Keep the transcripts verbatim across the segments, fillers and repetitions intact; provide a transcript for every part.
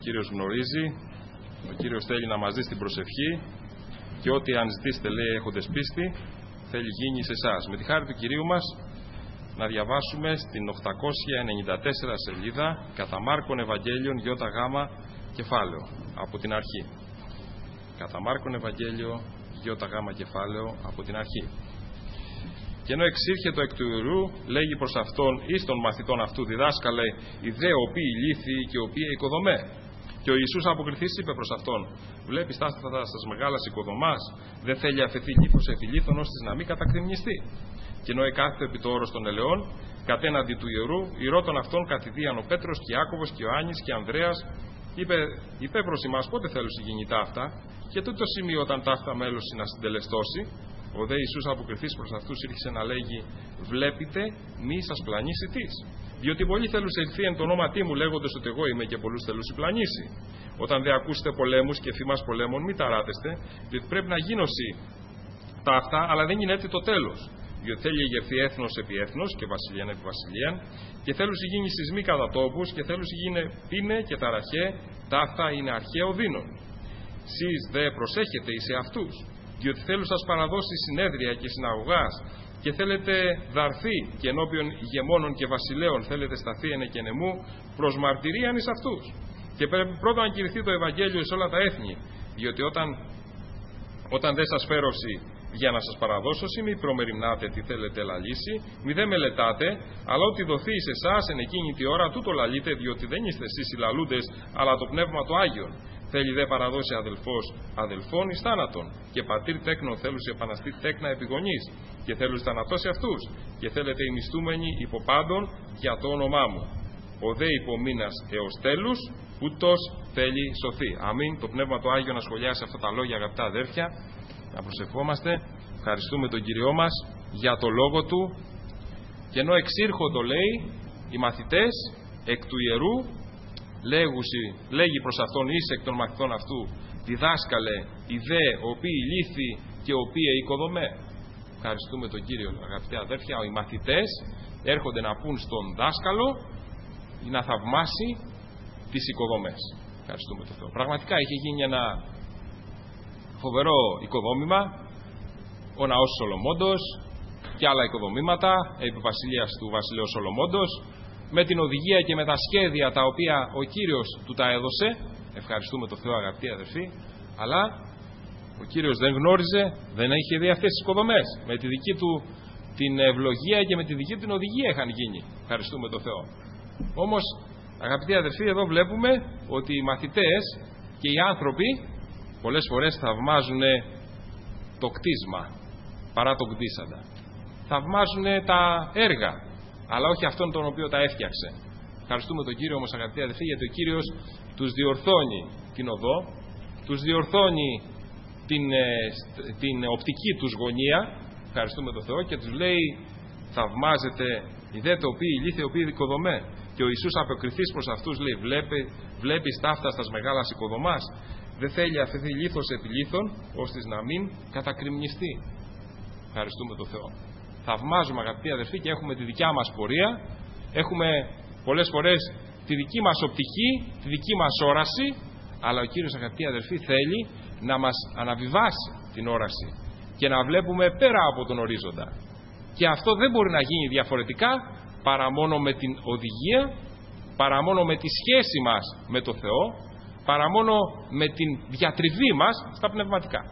Ο Κύριος γνωρίζει, ο Κύριος θέλει να μας δει στην προσευχή και ό,τι αν ζητήσετε, λέει, έχοντες πίστη, θέλει γίνει σε εσάς. Με τη χάρη του Κυρίου μας, να διαβάσουμε στην οκτακόσια ενενήντα τέσσερα σελίδα κατά Μάρκον Ευαγγέλιον ΙΓ κεφάλαιο, από την αρχή. Κατά Μάρκον Ευαγγέλιο ΙΓ κεφάλαιο, από την αρχή. Και ενώ εξήρχετο εκ του ιερού, λέγει προς αυτόν εις των μαθητών αυτού, διδάσκαλε, οι δε οποίοι λύθοι και οι οποίοι οικοδομέ. Και ο Ιησούς αποκριθής είπε προς αυτόν, βλέπεις τα άστατα στας μεγάλας οικοδομάς, δεν θέλει αφαιθεί λίθος επί λίθων ώστε να μην κατακριμνιστεί. Και ενώ εκάθεται επί το όρος των ελαιών, κατέναντι του ιερού, ηρώτων αυτών κατηδίαν ο Πέτρος και Ιάκωβος και Ιωάννης και Ανδρέας, είπε, είπε προς εμάς πότε θέλουν γεννητά αυτά, και τούτο σημείο όταν ταύτα μέλος να συντελεστώσει. Ο δε Ιησούς αποκριθής προς αυτούς ήρχισε να λέγει, βλέπετε, μη σας πλανήσει τις. Διότι πολλοί θέλουν σε ελθεί εν το ονόματί μου, λέγοντες ότι εγώ είμαι, και πολλούς θέλουν συμπλανήσει. Όταν δε ακούσετε πολέμους και φήμας πολέμων, μη ταράτεστε, διότι πρέπει να γίνωση τα αυτά, αλλά δεν γίνεται το τέλος. Διότι θέλει ηγερθεί έθνος επί έθνος και βασιλείαν επί βασιλείαν, και θέλουν γίνει σεισμοί κατά τόπους, και θέλουν γίνει πίνε και ταραχέ, τα αυτά είναι αρχαίο δίνον. Σεις δε προσέχετε εις αυτούς, διότι θέλουν σας παραδώσει συνέδρια και συναγωγάς, και θέλετε δαρθεί και ενώπιον ηγεμόνων και βασιλέων θέλετε σταθεί εν εκενεμού προς μαρτυρίαν εις αυτούς. Και πρέπει πρώτα να κηρυχθεί το Ευαγγέλιο εις όλα τα έθνη, διότι όταν, όταν δεν σας φέρωση για να σας παραδώσω, μη προμεριμνάτε τι θέλετε λαλήσει, μη δεν μελετάτε, αλλά ό,τι δοθεί σε εσάς εν εκείνη τη ώρα, τούτο λαλείτε, διότι δεν είστε εσείς οι λαλούντες, αλλά το Πνεύμα του Άγιον. Θέλει δε παραδώσει αδελφός αδελφών εις θάνατον, και πατήρ τέκνον θέλουν σε επαναστεί τέκνα επιγονής, και θέλουν θανατώσει αυτούς, και θέλετε οι μισθούμενοι υποπάντων για το όνομά μου. Ο δε υπομείνας έως τέλους, ούτως θέλει σωθεί. Αμήν. Το Πνεύμα του Άγιο να σχολιάσει αυτά τα λόγια, αγαπητά αδέρφια. Να προσευχόμαστε. Ευχαριστούμε τον Κυριό μας για το λόγο Του. Και ενώ εξήρχοντο, λέει, οι μαθητές εκ του ιερού, λέγουσι, λέγει προς αυτόν εις εκ των μαθητών αυτού, διδάσκαλε, οι δε, οποίοι λύθοι και οποίοι οικοδομέ. Ευχαριστούμε τον Κύριο, αγαπητέ αδέρφια. Οι μαθητές έρχονται να πούν στον δάσκαλο να θαυμάσει τις οικοδομές. Ευχαριστούμε τον Θεό. Πραγματικά είχε γίνει ένα φοβερό οικοδόμημα, ο ναός Σολομόντος και άλλα οικοδομήματα επί βασιλείας του βασιλέου Σολομόντος, με την οδηγία και με τα σχέδια τα οποία ο Κύριος του τα έδωσε. Ευχαριστούμε τον Θεό, αγαπητοί αδερφοί. Αλλά ο Κύριος δεν γνώριζε, δεν είχε δει αυτές τις οικοδομές. Με τη δική του την ευλογία και με τη δική του την οδηγία είχαν γίνει. Ευχαριστούμε τον Θεό. Όμως, αγαπητοί αδερφοί, εδώ βλέπουμε ότι οι μαθητές και οι άνθρωποι πολλές φορές θαυμάζουν το κτίσμα παρά τον κτίσαντα. Θαυμάζουν τα έργα, αλλά όχι αυτόν τον οποίο τα έφτιαξε. Ευχαριστούμε τον Κύριο όμως, αγαπητοί αδελφοί, γιατί ο Κύριος τους διορθώνει την οδό, τους διορθώνει την, την οπτική τους γωνία. Ευχαριστούμε τον Θεό, και τους λέει, θαυμάζετε οι δε το οποίοι ηλίθιοι, οι οποίοι δικοδομέ. Και ο Ιησούς αποκριθής προς αυτούς λέει, Βλέπει, βλέπεις ταύτα στας μεγάλας οικοδομάς, δεν θέλει αφαιθεί λίθος επί λίθων, ώστε να μην κατακριμνιστεί. Ευχαριστούμε τον Θεό. Θαυμάζουμε, αγαπητοί αδερφοί, και έχουμε τη δικιά μας πορεία, έχουμε πολλές φορές τη δική μας οπτική, τη δική μας όραση, αλλά ο Κύριος, αγαπητοί αδερφοί, θέλει να μας αναβιβάσει την όραση και να βλέπουμε πέρα από τον ορίζοντα. Και αυτό δεν μπορεί να γίνει διαφορετικά παρά μόνο με την οδηγία, παρά μόνο με τη σχέση μας με το Θεό, παρά μόνο με την διατριβή μας στα πνευματικά.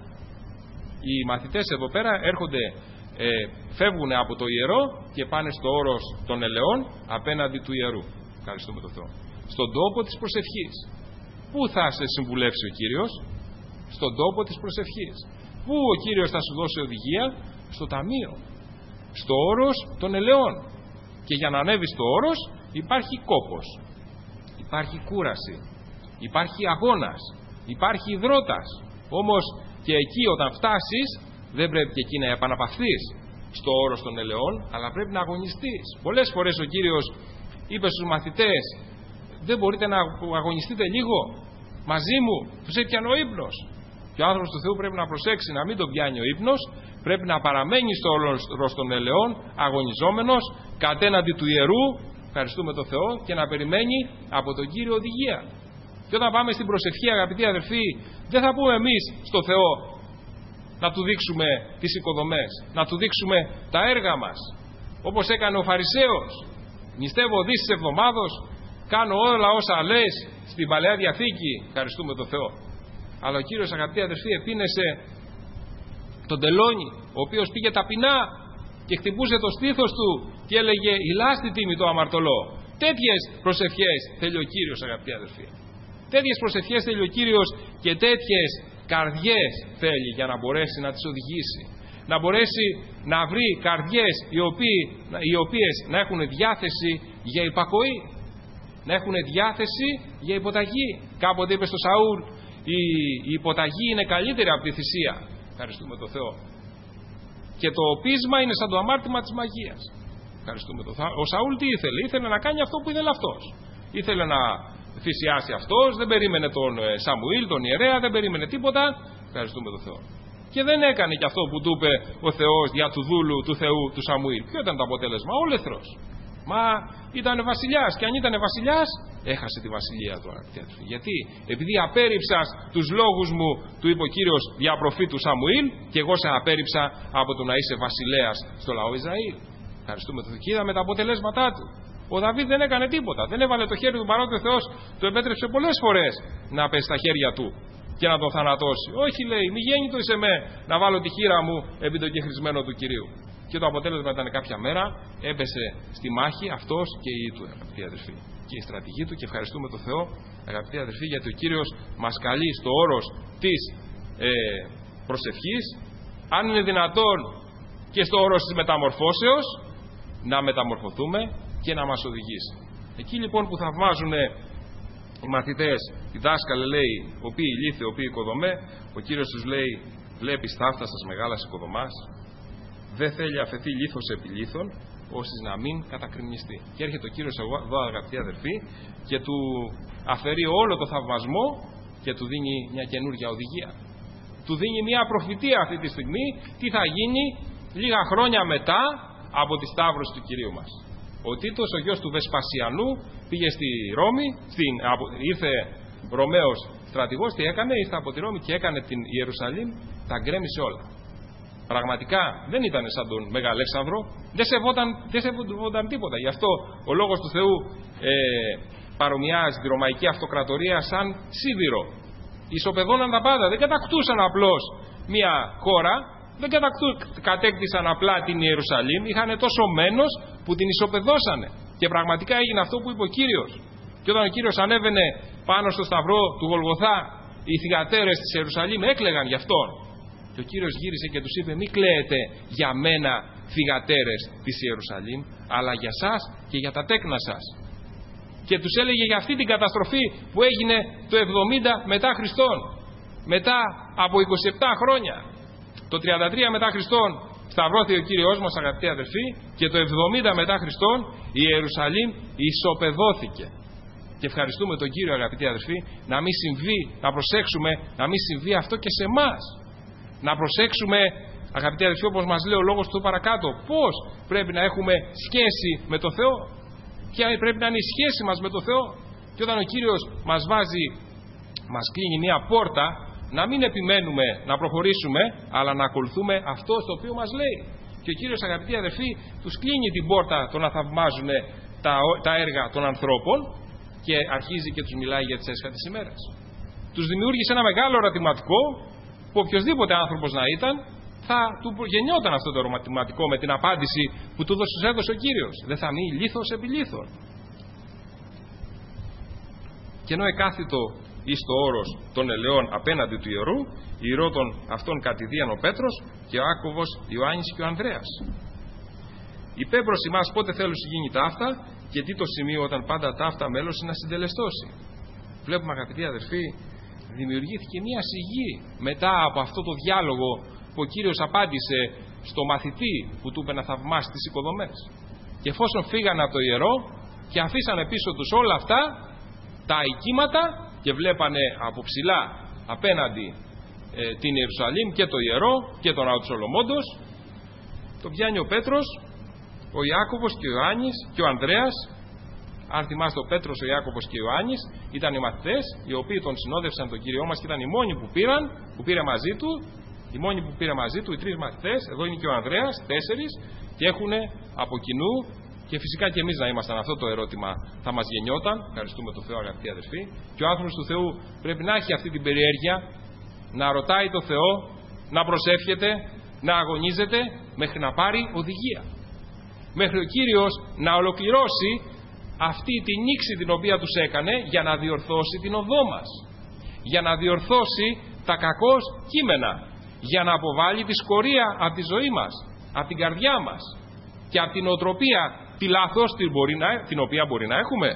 Οι μαθητές εδώ πέρα έρχονται, ε, φεύγουν από το ιερό και πάνε στο όρος των ελαιών απέναντι του ιερού. Ευχαριστούμε τον Θεό. Στον τόπο της προσευχής. Πού θα σε συμβουλεύσει ο Κύριος? Στον τόπο της προσευχής. Πού ο Κύριος θα σου δώσει οδηγία? Στο ταμείο. Στο όρος των ελαιών. Και για να ανέβεις στο όρος υπάρχει κόπος, υπάρχει κούραση, υπάρχει αγώνας, υπάρχει υδρότας. Όμως και εκεί όταν φτάσεις δεν πρέπει και εκεί να επαναπαυθείς στο όρος των ελαιών, αλλά πρέπει να αγωνιστείς. Πολλές φορές ο Κύριος είπε στους μαθητές, δεν μπορείτε να αγωνιστείτε λίγο μαζί μου? Τους έπιανε ο ύπνος. Και ο άνθρωπος του Θεού πρέπει να προσέξει να μην τον πιάνει ο ύπνος, πρέπει να παραμένει στο όρος των ελαιών αγωνιζόμενος κατέναντι του ιερού, ευχαριστούμε τον Θεό, και να περιμένει από τον Κύριο οδηγία. Και όταν πάμε στην προσευχή, αγαπητοί αδερφοί, δεν θα πούμε εμείς στο Θεό να του δείξουμε τις οικοδομές, να του δείξουμε τα έργα μας, όπως έκανε ο Φαρισαίος. Νηστεύω δις της εβδομάδος, κάνω όλα όσα λες στην Παλαιά Διαθήκη, ευχαριστούμε τον Θεό. Αλλά ο Κύριος, αγαπητοί αδερφοί, επίνεσε τον τελώνη, ο οποίος πήγε ταπεινά και χτυπούσε το στήθος του και έλεγε «Ηλάστη τίμη το αμαρτωλό». Τέτοιες προσευχές θέλει ο Κύριος, αγαπητοί αδερφοί. Τέτοιες προσευχές θέλει ο Κύριος και τέτοιες καρδιές θέλει για να μπορέσει να τις οδηγήσει. Να μπορέσει να βρει καρδιές οι, οποίοι, οι οποίες να έχουν διάθεση για υπακοή, να έχουν διάθεση για υποταγή. Κάποτε είπε στο Σαούλ, η, η υποταγή είναι καλύτερη από τη θυσία. Ευχαριστούμε τον Θεό. Και το πείσμα είναι σαν το αμάρτημα της μαγείας. Ευχαριστούμε τον Θεό. Ο Σαούλ τι ήθελε? Ήθελε να κάνει αυτό που ήθελε αυτός. Ήθελε να θυσιάσει αυτός, δεν περίμενε τον Σαμουήλ, τον ιερέα, δεν περίμενε τίποτα. Ευχαριστούμε τον Θεό. Και δεν έκανε και αυτό που του είπε ο Θεός δια του δούλου του Θεού του Σαμουήλ. Ποιο ήταν το αποτέλεσμα? Όλεθρος. Μα ήταν βασιλιάς, και αν ήταν βασιλιάς, έχασε τη βασιλεία του. Γιατί? Επειδή απέρριψας τους λόγους μου, του είπε ο Κύριος δια προφήτου Σαμουήλ, και εγώ σε απέρριψα από το να είσαι βασιλέας στο λαό Ισραήλ. Ευχαριστούμε τον Θεό. Και είδαμε τα αποτελέσματά του. Ο Δαβίδ δεν έκανε τίποτα. Δεν έβαλε το χέρι του, παρότι ο Θεός του επέτρεψε πολλές φορές να πέσει στα χέρια του και να τον θανατώσει. Όχι, λέει, μη γέννητο είσαι με να βάλω τη χείρα μου επί το κεχρισμένο του Κυρίου. Και το αποτέλεσμα ήταν κάποια μέρα έπεσε στη μάχη αυτός και η του, αγαπητοί αδερφοί, και η στρατηγή του. Και ευχαριστούμε τον Θεό, αγαπητοί αδερφοί, γιατί ο Κύριος μας καλεί στο όρος της ε, προσευχής, αν είναι δυνατόν και στο όρος της μεταμορφώσεως, να μεταμορφωθούμε και να μας οδηγήσει. Εκεί λοιπόν που θαυμάζουν οι μαθητές, οι δάσκαλοι, λέει, οποίοι λύθοι, οποίοι οικοδομέ, ο Κύριος τους λέει, βλέπεις ταύταστας μεγάλας οικοδομάς, δεν θέλει αφαιθεί λίθος επί λίθων, ώστε να μην κατακριμνιστεί. Και έρχεται ο Κύριος εδώ, αγαπητοί αδερφοί, και του αφαιρεί όλο το θαυμασμό και του δίνει μια καινούργια οδηγία. Του δίνει μια προφητεία αυτή τη στιγμή τι θα γίνει λίγα χρόνια μετά από τη σταύρωση του Κυρίου μας. Ο Τίτος, ο γιος του Βεσπασιανού, πήγε στη Ρώμη, στην, απο, ήρθε Ρωμαίος στρατηγός, τι έκανε? Ήρθε από τη Ρώμη και έκανε την Ιερουσαλήμ, τα γκρέμισε όλα. Πραγματικά δεν ήταν σαν τον Μέγα Αλέξανδρο, δεν σεβόταν, δεν σεβόταν τίποτα. Γι' αυτό ο Λόγος του Θεού ε, παρομοιάζει τη Ρωμαϊκή Αυτοκρατορία σαν σίδηρο. Ισοπεδώναν τα πάντα, δεν κατακτούσαν απλώς μια χώρα, δεν κατακτού, κατέκτησαν απλά την Ιερουσαλήμ, είχαν τόσο μένος που την ισοπεδώσανε. Και πραγματικά έγινε αυτό που είπε ο Κύριος. Και όταν ο Κύριος ανέβαινε πάνω στο σταυρό του Γολγοθά, οι θυγατέρες της Ιερουσαλήμ έκλαιγαν γι' αυτόν. Και ο Κύριος γύρισε και τους είπε, μη κλαίετε για μένα θυγατέρες της Ιερουσαλήμ, αλλά για σας και για τα τέκνα σας. Και τους έλεγε για αυτή την καταστροφή που έγινε το εβδομήντα μετά Χριστόν. Μετά από είκοσι επτά χρόνια. Το τριάντα τρία μετά Χριστόν σταυρώθηκε ο Κύριος μας, αγαπητοί αδελφοί, και το εβδομήντα μετά Χριστόν η Ιερουσαλήμ ισοπεδώθηκε. Και ευχαριστούμε τον Κύριο, αγαπητοί αδελφοί, να μην συμβεί, να προσέξουμε να μην συμβεί αυτό και σε εμάς. Να προσέξουμε, αγαπητοί αδελφοί, όπως μας λέει ο Λόγος του παρακάτω, πώς πρέπει να έχουμε σχέση με τον Θεό. Ποια πρέπει να είναι η σχέση μας με τον Θεό. Και όταν ο Κύριος μας βάζει, μας κλείνει μια πόρτα, να μην επιμένουμε να προχωρήσουμε, αλλά να ακολουθούμε αυτό στο οποίο μας λέει. Και ο Κύριος, αγαπητοί αδελφοί, τους κλείνει την πόρτα το να θαυμάζουν τα, τα έργα των ανθρώπων και αρχίζει και τους μιλάει για τις έσχατες ημέρες. Τους δημιούργησε ένα μεγάλο ερωτηματικό που οποιοδήποτε άνθρωπος να ήταν θα του γεννιόταν αυτό το ερωτηματικό με την απάντηση που του έδωσε ο Κύριος. Δεν θα μείνει λίθος επί λίθων. Και ενώ εκάθιτο εις το όρος των ελαιών απέναντι του ιερού, ιερότων αυτών κατηδίαν ο Πέτρος και ο Άκωβος, Ιωάννης και ο Ανδρέας. Υπέμπρος ημάς πότε θέλω γίνει ταύτα και τι το σημείο όταν πάντα ταύτα μέλος να συντελεστώσει. Βλέπουμε, αγαπητοί αδερφοί, δημιουργήθηκε μια σιγή μετά από αυτό το διάλογο που ο Κύριος απάντησε στο μαθητή που του είπε να θαυμάσει τις οικοδομές. Και εφόσον φύγανε από το ιερό και αφήσανε πίσω τους όλα αυτά τα οικήματα και βλέπανε από ψηλά απέναντι ε, την Ιερουσαλήμ και το ιερό και τον ναό του Σολομώντος, το πιάνει ο Πέτρος, ο Ιάκωβος και ο Ιωάννης και ο Ανδρέας Αν θυμάστε, ο Πέτρος, ο Ιάκωβος και ο Ιωάννης ήταν οι μαθητές, οι οποίοι τον συνόδευσαν τον Κύριό μας και ήταν οι μόνοι που πήραν, που πήρε μαζί του, οι μόνοι που πήρε μαζί του, οι τρεις μαθητές. Εδώ είναι και ο Ανδρέας, τέσσερις, και έχουν από κοινού. Και φυσικά και εμείς να ήμασταν, αυτό το ερώτημα θα μας γεννιόταν. Ευχαριστούμε τον Θεό, αγαπητοί αδερφοί. Και ο άνθρωπος του Θεού πρέπει να έχει αυτή την περιέργεια, να ρωτάει τον Θεό, να προσεύχεται, να αγωνίζεται μέχρι να πάρει οδηγία. Μέχρι ο Κύριος να ολοκληρώσει αυτή τη νήξη την οποία τους έκανε για να διορθώσει την οδό μας. Για να διορθώσει τα κακώς κείμενα. Για να αποβάλει τη σκορία από τη ζωή μας, από την καρδιά μας και από την οτροπία τη λάθος την, μπορεί να, την οποία μπορεί να έχουμε.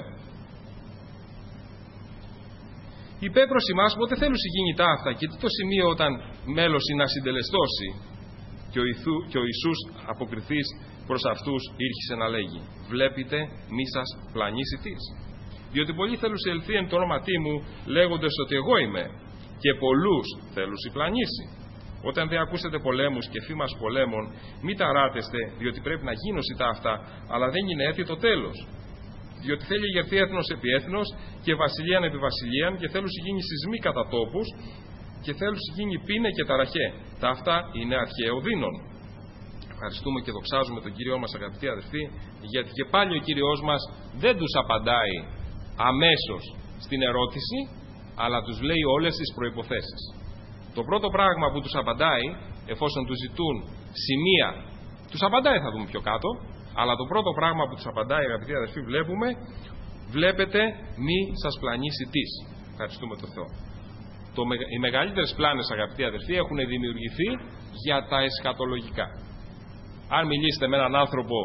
Η πέπρωση μας ποτέ θέλουν συγκινητά αυτά, και τι το σημείο όταν μέλος είναι να συντελεστώσει, και ο, Ιθού, και ο Ιησούς αποκριθείς προς αυτούς ήρχισε να λέγει: βλέπετε μη σας πλανήσει της. Διότι πολλοί θέλουν σε ελθεί εν το όνοματί μου, λέγοντες ότι εγώ είμαι, και πολλούς θέλουν συμπλανήσει. Όταν δεν ακούσετε πολέμους και φήμας πολέμων, μη ταράτεστε, διότι πρέπει να γίνουν τα αυτά, αλλά δεν είναι έθι το τέλος. Διότι θέλει ηγερθεί έθνος επί έθνος και βασιλείαν επί βασιλείαν, και θέλουν γίνει σεισμοί κατά τόπους, και θέλουν γίνει πίνε και ταραχέ. Τα αυτά είναι αρχαίο δίνον. Ευχαριστούμε και δοξάζουμε τον Κύριό μας, αγαπητοί αδελφοί, γιατί και πάλι ο Κύριος μας δεν τους απαντάει αμέσως στην ερώτηση, αλλά τους λέει όλες τις προϋποθέσεις. Το πρώτο πράγμα που τους απαντάει, εφόσον τους ζητούν σημεία, τους απαντάει, θα δούμε πιο κάτω, αλλά το πρώτο πράγμα που τους απαντάει, αγαπητοί αδελφοί, βλέπουμε, βλέπετε μη σας πλανήσει της. Ευχαριστούμε τον Θεό. Το, οι μεγαλύτερες πλάνες, αγαπητοί αδελφοί, έχουν δημιουργηθεί για τα εσχατολογικά. Αν μιλήσετε με έναν άνθρωπο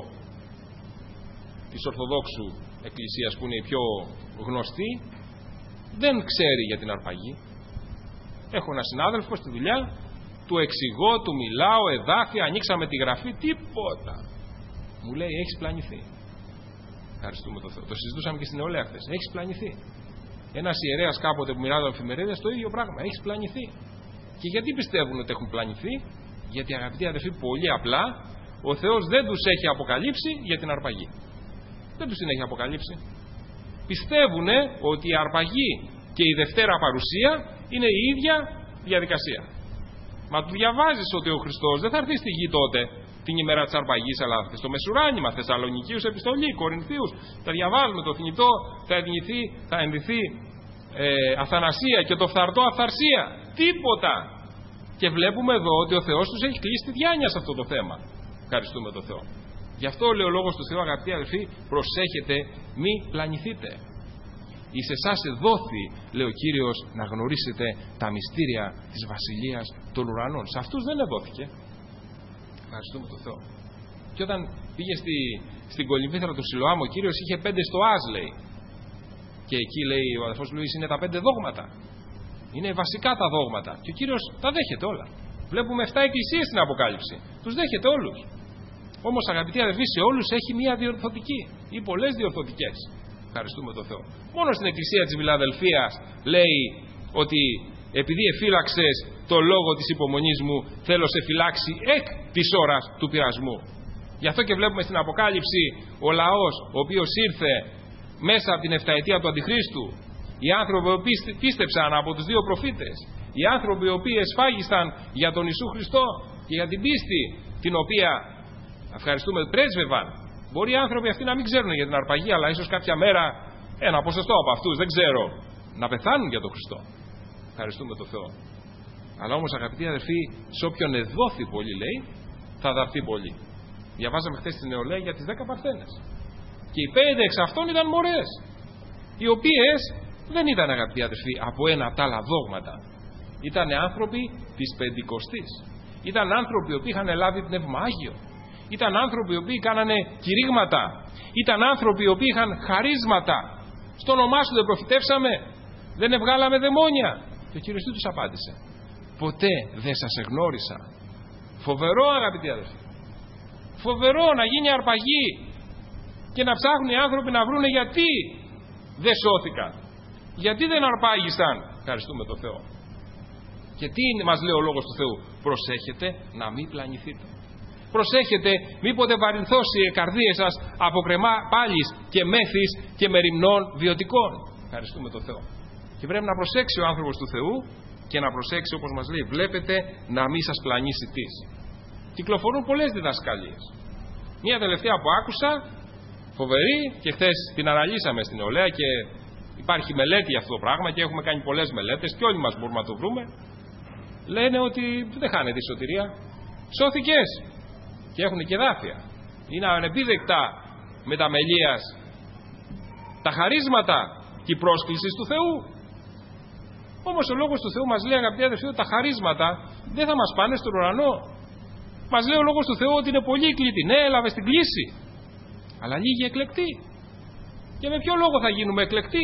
της Ορθοδόξου Εκκλησίας, που είναι η πιο γνωστή, δεν ξέρει για την αρπαγή. Έχω έναν συνάδελφο στη δουλειά, του εξηγώ, του μιλάω, εδάφια, ανοίξαμε τη γραφή, τίποτα. Μου λέει: έχεις πλανηθεί. Ευχαριστούμε τον Θεό. Το συζητούσαμε και στην νεολαία χθες. Έχεις πλανηθεί. Ένας ιερέας κάποτε που μοιράζονταν εφημερίδες, το ίδιο πράγμα. Έχεις πλανηθεί. Και γιατί πιστεύουν ότι έχουν πλανηθεί? Γιατί, αγαπητοί αδελφοί, πολύ απλά, ο Θεός δεν τους έχει αποκαλύψει για την αρπαγή. Δεν τους την έχει αποκαλύψει. Πιστεύουν ότι η αρπαγή και η Δευτέρα Παρουσία είναι η ίδια διαδικασία. Μα του διαβάζεις ότι ο Χριστός δεν θα έρθει στη γη τότε, την ημέρα της αρπαγής, αλλά στο Μεσουράνημα, Θεσσαλονικίους επιστολή, Κορινθίους. Θα διαβάζουμε το θνητό, θα ενδυθεί, θα ενδυθεί ε, αθανασία και το φθαρτό αυθαρσία. Τίποτα. Και βλέπουμε εδώ ότι ο Θεός τους έχει κλείσει τη διάνοια σε αυτό το θέμα. Ευχαριστούμε τον Θεό. Γι' αυτό λέει ο λόγος του Θεού, αγαπητοί αδελφοί, προσέχετε, μη πλανηθείτε. Εις εσάς εδόθη, λέει ο Κύριος, να γνωρίσετε τα μυστήρια της Βασιλείας των Ουρανών. Σε αυτούς δεν εδόθηκε. Ευχαριστούμε τον Θεό. Και όταν πήγε στη, στην κολυμβήθρα του Σιλοάμ, ο Κύριος είχε πέντε στοάς, λέει. Και εκεί, λέει ο αδελφός Λουίς, είναι τα πέντε δόγματα. Είναι βασικά τα δόγματα. Και ο Κύριος τα δέχεται όλα. Βλέπουμε εφτά εκκλησίες στην Αποκάλυψη. Τους δέχεται όλους. Όμως, αγαπητοί αδελφοί, σε όλους έχει μία διορθωτική ή πολλές διορθωτικές. Ευχαριστούμε τον Θεό. Μόνο στην Εκκλησία της Φιλαδελφίας λέει ότι επειδή εφύλαξες το λόγο της υπομονής μου, θέλω σε φυλάξει εκ της ώρας του πειρασμού. Γι' αυτό και βλέπουμε στην Αποκάλυψη ο λαός, ο οποίος ήρθε μέσα από την εφταετία του Αντιχρίστου, οι άνθρωποι που πίστεψαν από τους δύο προφήτες, οι άνθρωποι οι οποίοι εσφάγισαν για τον Ιησού Χριστό και για την πίστη την οποία, ευχαριστούμε, πρέσβευαν. Μπορεί οι άνθρωποι αυτοί να μην ξέρουν για την αρπαγή, αλλά ίσως κάποια μέρα ένα ποσοστό από αυτούς, δεν ξέρω, να πεθάνουν για τον Χριστό. Ευχαριστούμε τον Θεό. Αλλά όμως, αγαπητοί αδερφοί, σε όποιον εδόθη πολύ, λέει, θα δαρθεί πολύ. Διαβάζαμε χθες στην νεολαία για τις δέκα παρθένες. Και οι πέντε εξ αυτών ήταν μωρές, οι οποίες δεν ήταν, αγαπητοί αδερφοί, από ένα από τα άλλα δόγματα. Ήταν άνθρωποι της Πεντηκοστής. Ήταν άνθρωποι οι οποίοι είχαν λάβει πνεύμα Άγιο. Ήταν άνθρωποι οι οποίοι κάνανε κηρύγματα. Ήταν άνθρωποι οι οποίοι είχαν χαρίσματα. Στο όνομά σου δεν προφητεύσαμε, δεν βγάλαμε δαιμόνια. Και ο Κύριος τι τους απάντησε? Ποτέ δεν σας εγνώρισα. Φοβερό, αγαπητοί αδελφοί. Φοβερό να γίνει αρπαγή και να ψάχνουν οι άνθρωποι να βρούνε γιατί δεν σώθηκαν, γιατί δεν αρπάγησαν. Ευχαριστούμε τον Θεό. Και τι μας λέει ο λόγος του Θεού? Προσέχετε να μην πλανηθείτε. Προσέχετε, μήποτε βαρυνθώσει οι καρδίες σας από κρεμά πάλης και μέθης και μεριμνών βιωτικών. Ευχαριστούμε τον Θεό. Και πρέπει να προσέξει ο άνθρωπος του Θεού και να προσέξει, όπως μας λέει, βλέπετε, να μην σας πλανήσει τις. Κυκλοφορούν πολλές διδασκαλίες. Μία τελευταία που άκουσα, φοβερή, και χθες την αναλύσαμε στην νεολαία και υπάρχει μελέτη για αυτό το πράγμα και έχουμε κάνει πολλές μελέτες και όλοι μας μπορούμε να το βρούμε. Λένε ότι δεν χάνεται η σωτηρία. Σώθηκες και έχουν και δάφια. Είναι ανεπίδεκτα μεταμελίας τα χαρίσματα και η πρόσκληση του Θεού. Όμως ο λόγος του Θεού μας λέει, αγαπητοί αδελφοί, ότι τα χαρίσματα δεν θα μας πάνε στον ουρανό. Μας λέει ο λόγος του Θεού ότι είναι πολύ εκλήτη. Ναι, έλαβε την κλίση. Αλλά λίγοι εκλεκτοί. Και με ποιο λόγο θα γίνουμε εκλεκτοί?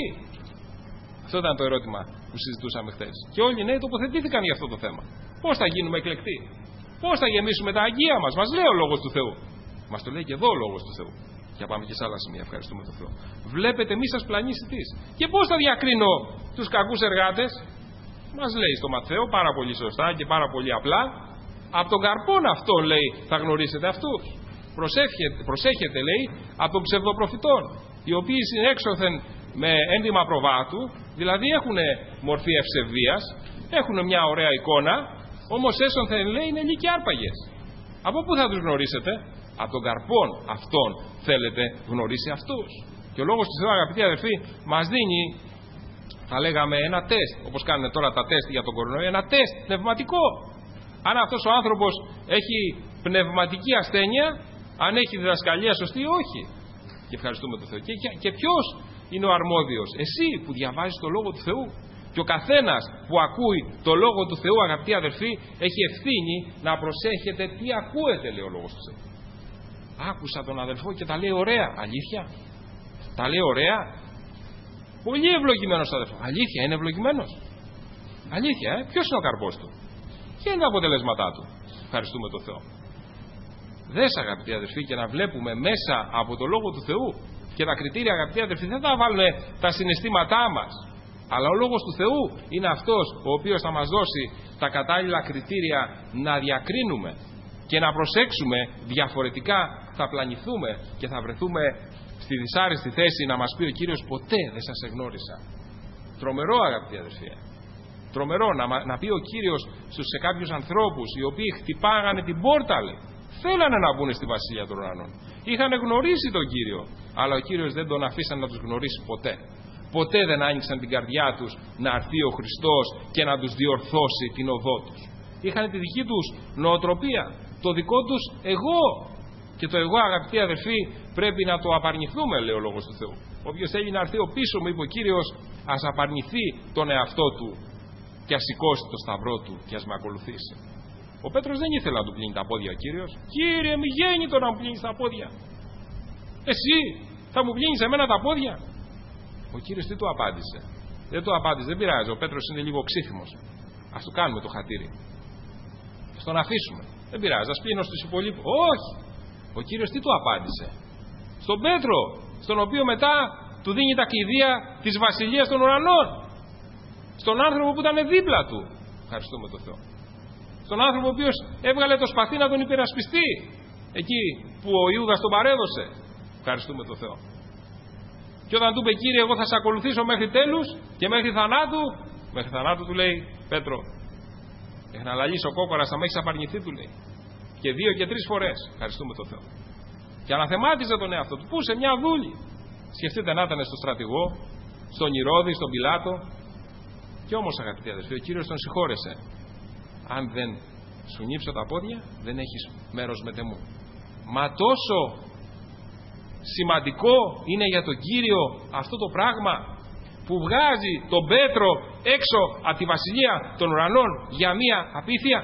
Αυτό ήταν το ερώτημα που συζητούσαμε χθες. Και όλοι οι νέοι τοποθετήθηκαν για αυτό το θέμα. Πώς θα γίνουμε εκλεκτοί? Πώς θα γεμίσουμε τα αγγεία μας? Μας λέει ο λόγος του Θεού. Μας το λέει και εδώ ο λόγος του Θεού. Για πάμε και σε άλλα σημεία. Ευχαριστούμε τον Θεό. Βλέπετε, μη σας πλανήσει τις. Και πώς θα διακρίνω τους κακούς εργάτες? Μας λέει στο Ματθαίο πάρα πολύ σωστά και πάρα πολύ απλά. Από τον καρπόν αυτόν, λέει, θα γνωρίσετε αυτούς. Προσέχετε, προσέχετε, λέει, από των ψευδοπροφητών, οι οποίοι συνέξωθεν με ένδυμα προβάτου, δηλαδή έχουν μορφή ευσεβίας, έχουν μια ωραία εικόνα, όμως έσωθεν, λέει, είναι λύκοι άρπαγες. Από πού θα τους γνωρίσετε? Από τον καρπόν αυτόν θέλετε γνωρίσει αυτούς. Και ο λόγος του Θεού, αγαπητοί αδελφοί, μας δίνει, θα λέγαμε, ένα τεστ, όπως κάνουν τώρα τα τεστ για τον κορονοϊό, ένα τεστ πνευματικό. Αν αυτός ο άνθρωπος έχει πνευματική ασθένεια, αν έχει διδασκαλία σωστή ή όχι. Και ευχαριστούμε τον Θεό. Και, και, και ποιος είναι ο αρμόδιος? Εσύ που διαβάζεις το Λόγο του Θεού. Και ο καθένας που ακούει το Λόγο του Θεού, αγαπητοί αδελφοί, έχει ευθύνη να προσέχετε τι ακούετε, λέει ο Λόγος του Θεού. Άκουσα τον αδελφό και τα λέει ωραία. Αλήθεια? Τα λέει ωραία? Πολύ ευλογημένος αδελφός. Αλήθεια, είναι ευλογημένος? Αλήθεια, ε? Ποιος είναι ο καρπός του? Ποια είναι τα αποτελέσματά του? Ευχαριστούμε τον Θεό. Δες, αγαπητοί αδελφοί, και να βλέπουμε μέσα από το Λόγο του Θεού. Και τα κριτήρια, αγαπητοί αδελφοί, δεν θα βάλουν τα συναισθήματά μας. Αλλά ο Λόγος του Θεού είναι αυτός ο οποίος θα μας δώσει τα κατάλληλα κριτήρια να διακρίνουμε και να προσέξουμε. Διαφορετικά θα πλανηθούμε και θα βρεθούμε στη δυσάρεστη θέση να μας πει ο Κύριος, ποτέ δεν σας εγνώρισα. Τρομερό, αγαπητοί αδελφοί. Τρομερό να, να πει ο Κύριος στους, σε κάποιους ανθρώπους οι οποίοι χτυπάγανε την πόρτα, λέει. Θέλανε να μπουν στη Βασιλεία των Ουρανών. Είχαν γνωρίσει τον Κύριο, αλλά ο Κύριος δεν τον αφήσαν να τους γνωρίσει ποτέ. Ποτέ δεν άνοιξαν την καρδιά τους να έρθει ο Χριστός και να τους διορθώσει την οδό τους. Είχαν τη δική τους νοοτροπία, το δικό τους εγώ. Και το εγώ, αγαπητοί αδελφοί, πρέπει να το απαρνηθούμε, λέει ο Λόγος του Θεού. Όποιος θέλει να έρθει ο πίσω μου, είπε ο Κύριος, ας απαρνηθεί τον εαυτό του και ας σηκώσει το σταυρό του και ας με ακολουθήσει. Ο Πέτρος δεν ήθελε να του πλύνει τα πόδια ο Κύριος. Κύριε, μη γέννητο να μου πλύνεις τα πόδια. Εσύ θα μου πλύνεις εμένα τα πόδια? Ο Κύριος τι του απάντησε? Δεν του απάντησε, δεν πειράζει, ο Πέτρος είναι λίγο ξύθιμος. Ας του κάνουμε το χατήρι. Ας τον αφήσουμε. Δεν πειράζει, ας πλύνω στους υπολείπους. Όχι. Ο Κύριος τι του απάντησε? Στον Πέτρο, στον οποίο μετά του δίνει τα κλειδία της Βασιλείας των Ουρανών. Στον άνθρωπο που ήταν δίπλα του. Ευχαριστούμε τον Θεό. Στον άνθρωπο ο οποίος έβγαλε το σπαθί να τον υπερασπιστεί. Εκεί που ο Ιούδας τον παρέδωσε. Ευχαριστούμε τον Θεό. Και όταν του είπε, Κύριε, εγώ θα σε ακολουθήσω μέχρι τέλους και μέχρι θανάτου, μέχρι θανάτου του λέει, Πέτρο, έχει να λαλήσει ο κόκορας, θα με έχεις απαρνηθεί, του λέει. Και δύο και τρεις φορές. Ευχαριστούμε τον Θεό. Και αναθεμάτιζε τον εαυτό του. Πού? Σε μια δούλη. Σκεφτείτε να ήταν στο στρατηγό, στον Ηρώδη, στον Πιλάτο. Και όμως, αγαπητοί αδελφοί, ο Κύριος τον συγχώρεσε. Αν δεν σου νύψω τα πόδια, δεν έχεις μέρος μετεμού. Μα τόσο σημαντικό είναι για τον Κύριο αυτό το πράγμα που βγάζει τον Πέτρο έξω από τη Βασιλεία των Ουρανών για μία απίθεια.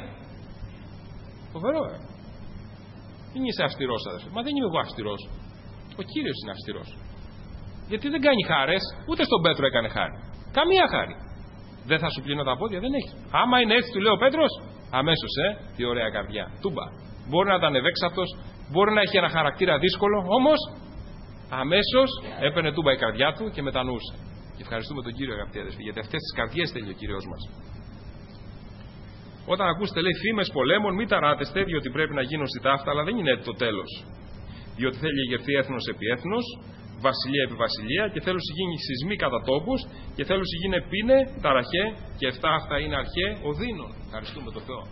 Φοβερό, ε. Δεν είσαι αυστηρός, αδελφέ. Μα δεν είμαι εγώ αυστηρός. Ο Κύριος είναι αυστηρός. Γιατί δεν κάνει χάρες, ούτε στον Πέτρο έκανε χάρη. Καμία χάρη. Δεν θα σου πλύνω τα πόδια, δεν έχει. Άμα είναι έτσι, του λέει ο Πέτρος, αμέσως, ε, τι ωραία καρδιά. Τούμπα. Μπορεί να ήταν ευέξαπτος, μπορεί να έχει ένα χαρακτήρα δύσκολο, όμως αμέσως έπαιρνε τούμπα η καρδιά του και μετανοούσε. Και ευχαριστούμε τον Κύριο, αγαπητοί αδελφοί, γιατί αυτές τις καρδιές θέλει ο Κύριος μας. Όταν ακούσετε, λέει, φήμες πολέμων, μην ταράτεστε, διότι πρέπει να γίνουν αυτά, αλλά δεν είναι το τέλος. Διότι θέλει ηγερθεί έθνος επί έθνος, βασιλεία επί βασιλεία, και θέλουν γίνει σεισμοί κατά τόπους, και θέλουν γίνει πίνε, ταραχέ, και εφτά αυτά είναι αρχέ οδύνων. Ευχαριστούμε τον Θεό.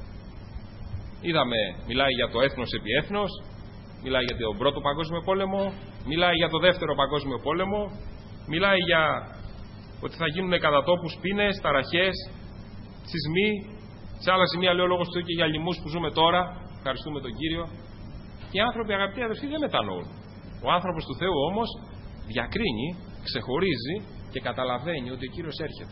Είδαμε, μιλάει για το έθνος επί έθνος, μιλάει για τον πρώτο παγκόσμιο πόλεμο, μιλάει για το δεύτερο παγκόσμιο πόλεμο, μιλάει για ότι θα γίνουν κατά τόπους πίνες, ταραχές, σεισμοί. Σε άλλα σημεία λέει ο Λόγος του Θεού και για λοιμούς που ζούμε τώρα. Ευχαριστούμε τον Κύριο. Και οι άνθρωποι, αγαπητοί αδελφοί, δεν μετανοούν. Ο άνθρωπος του Θεού όμως διακρίνει, ξεχωρίζει και καταλαβαίνει ότι ο Κύριος έρχεται.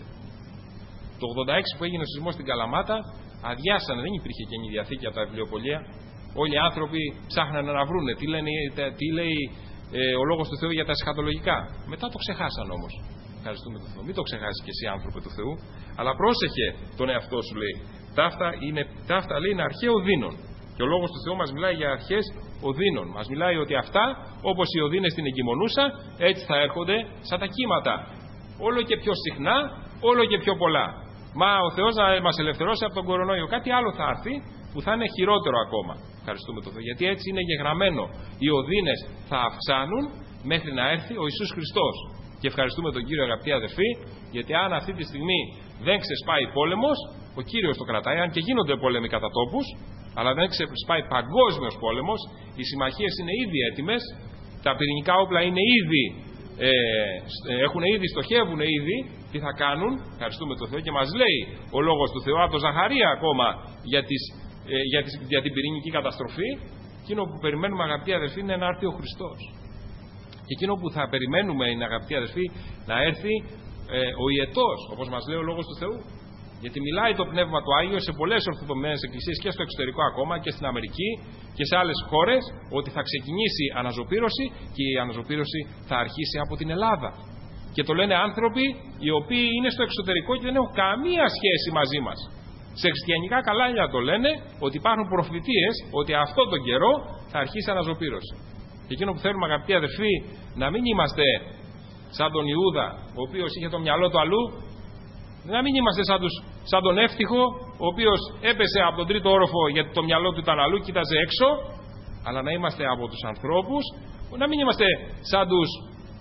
Το ογδόντα έξι που έγινε ο σεισμός στην Καλαμάτα, αδειάσανε, δεν υπήρχε Καινή Διαθήκη από τα βιβλιοπωλεία. Όλοι οι άνθρωποι ψάχνανε να βρούνε τι, λένε, τι λέει ε, ο Λόγος του Θεού για τα εσχατολογικά. Μετά το ξεχάσαν όμως. Ευχαριστούμε τον Θεό. Μην το ξεχάσεις και εσύ, άνθρωποι του Θεού, αλλά πρόσεχε τον εαυτό σου, λέει. Ταύτα, είναι, ταύτα λέει είναι αρχαίο οδύνων. Και ο Λόγος του Θεού μας μιλάει για αρχές οδύνων. Μας μιλάει ότι αυτά, όπως οι οδύνες στην εγκυμονούσα, έτσι θα έρχονται σαν τα κύματα. Όλο και πιο συχνά, όλο και πιο πολλά. Μα ο Θεός να μας ελευθερώσει από τον κορονοϊό. Κάτι άλλο θα έρθει που θα είναι χειρότερο ακόμα. Ευχαριστούμε τον Θεό. Γιατί έτσι είναι γεγραμμένο. Οι οδύνες θα αυξάνουν μέχρι να έρθει ο Ιησούς Χριστός. Και ευχαριστούμε τον Κύριο, αγαπητοί αδελφοί, γιατί αν αυτή τη στιγμή δεν ξεσπάει πόλεμος, ο Κύριος το κρατάει. Αν και γίνονται πόλεμοι κατά τόπους, αλλά δεν ξεσπάει παγκόσμιος πόλεμος, οι συμμαχίες είναι ήδη έτοιμες, τα πυρηνικά όπλα είναι ήδη, ε, έχουν ήδη, στοχεύουν ήδη, τι θα κάνουν. Ευχαριστούμε τον Θεό. Και μας λέει ο Λόγος του Θεού από τον Ζαχαρία ακόμα για, τις, ε, για, τις, για την πυρηνική καταστροφή. Εκείνο που περιμένουμε, αγαπητοί αδελφοί, είναι να έρθει ο Χριστός. Και εκείνο που θα περιμένουμε είναι, αγαπητοί αδελφοί, να έρθει ε, ο Ιετός, όπως μας λέει ο Λόγος του Θεού. Γιατί μιλάει το Πνεύμα του Άγιο σε πολλές ορθοδομημένες εκκλησίες και στο εξωτερικό ακόμα και στην Αμερική και σε άλλες χώρες, ότι θα ξεκινήσει αναζωπήρωση και η αναζωπήρωση θα αρχίσει από την Ελλάδα. Και το λένε άνθρωποι οι οποίοι είναι στο εξωτερικό και δεν έχουν καμία σχέση μαζί μας. Σε χριστιανικά κανάλια το λένε ότι υπάρχουν προφητείες ότι αυτόν τον καιρό θα αρχίσει αναζωπήρωση. Και εκείνο που θέλουμε, αγαπητοί αδελφοί, να μην είμαστε σαν τον Ιούδα, ο οποίος είχε το μυαλό του αλλού, να μην είμαστε σαν, τους, σαν τον Εύτυχο, ο οποίος έπεσε από τον τρίτο όροφο γιατί το μυαλό του ήταν αλλού, κοίταζε έξω, αλλά να είμαστε από τους ανθρώπους, να μην είμαστε σαν τους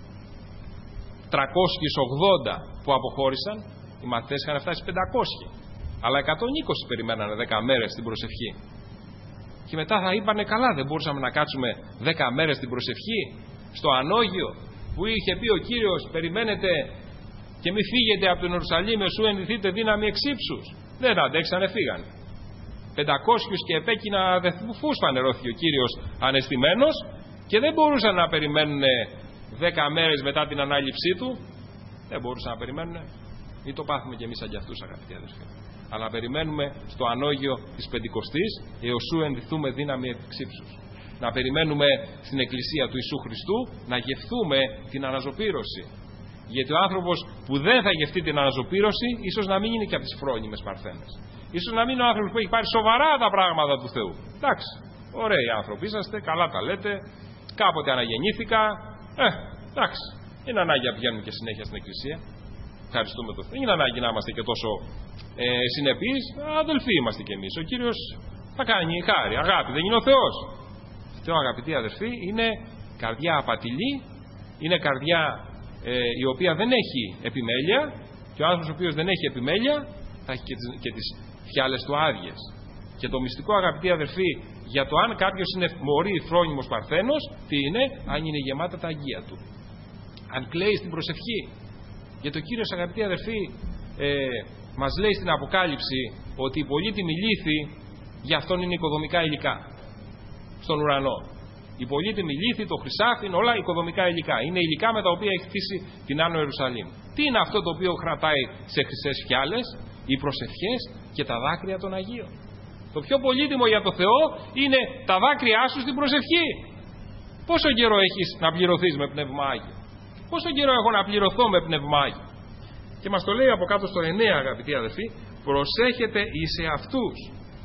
τριακόσιους ογδόντα που αποχώρησαν. Οι μαθητές είχαν φτάσει πεντακόσιοι, αλλά εκατόν είκοσι περιμένανε δέκα μέρες στην προσευχή. Και μετά θα είπανε, καλά, δεν μπορούσαμε να κάτσουμε δέκα μέρες στην προσευχή στο Ανώγιο που είχε πει ο Κύριος, περιμένετε και μη φύγετε από τον Ιερουσαλήμ, εσού ενδυθείτε δύναμη εξύψους. Δεν αντέξανε, φύγανε. Πεντακόσιους και επέκεινα δεθμούς φανερώθηκε ο Κύριος αναισθημένος και δεν μπορούσαν να περιμένουν δέκα μέρες μετά την ανάληψή του. Δεν μπορούσαν να περιμένουν. Μην το πάθουμε κι εμείς σαν κι αυτούς, αγαπητοί αδελφοί. Αλλά να περιμένουμε στο Ανώγιο της Πεντηκοστής έως σου ενδυθούμε δύναμη εξύψους. Να περιμένουμε στην Εκκλησία του Ιησού Χριστού να γευθούμε την αναζωπήρωση. Γιατί ο άνθρωπος που δεν θα γευτεί την αναζωπήρωση, ίσως να μην είναι και από τις φρόνιμες παρθένες. Ίσως να μην είναι ο άνθρωπος που έχει πάρει σοβαρά τα πράγματα του Θεού. Εντάξει, ωραίοι άνθρωποι είσαστε, καλά τα λέτε, κάποτε αναγεννήθηκα. Ε, εντάξει, είναι ανάγκη να πηγαίνουμε και συνέχεια στην Εκκλησία. Ευχαριστούμε τον Θεό. Δεν είναι ανάγκη να είμαστε και τόσο ε, συνεπείς. Αδελφοί είμαστε κι εμείς. Ο Κύριος θα κάνει χάρη, αγάπη. Δεν είναι ο Θεός. Θεό, αγαπητοί αδελφοί, είναι καρδιά απατηλή, είναι καρδιά ε, η οποία δεν έχει επιμέλεια, και ο άνθρωπος ο οποίος δεν έχει επιμέλεια θα έχει και τις, και τις φιάλες του άδειες. Και το μυστικό, αγαπητοί αδελφοί, για το αν κάποιος είναι μωρή φρόνιμος παρθένος, τι είναι? Αν είναι γεμάτα τα αγγεία του, αν κλαίει στην προσευχή. Γιατί ο Κύριος, αγαπητοί αδελφοί, ε, μας λέει στην Αποκάλυψη ότι η πολύτιμη λύθη για αυτόν είναι οικοδομικά υλικά στον ουρανό. Η πολύτιμη λύθη, το χρυσάφι, είναι όλα οικοδομικά υλικά. Είναι υλικά με τα οποία έχει χτίσει την Άνω Ιερουσαλήμ. Τι είναι αυτό το οποίο κρατάει σε χρυσές φιάλες? Οι προσευχές και τα δάκρυα των Αγίων. Το πιο πολύτιμο για το Θεό είναι τα δάκρυά σου στην προσευχή. Πόσο καιρό έχεις να πληρωθείς με Πνεύμα Άγιο? Πόσο καιρό έχω να πληρωθώ με Πνεύμα Άγιο? Και μας το λέει από κάτω στο εννέα, αγαπητοί αδελφοί, προσέχετε εις εαυτούς.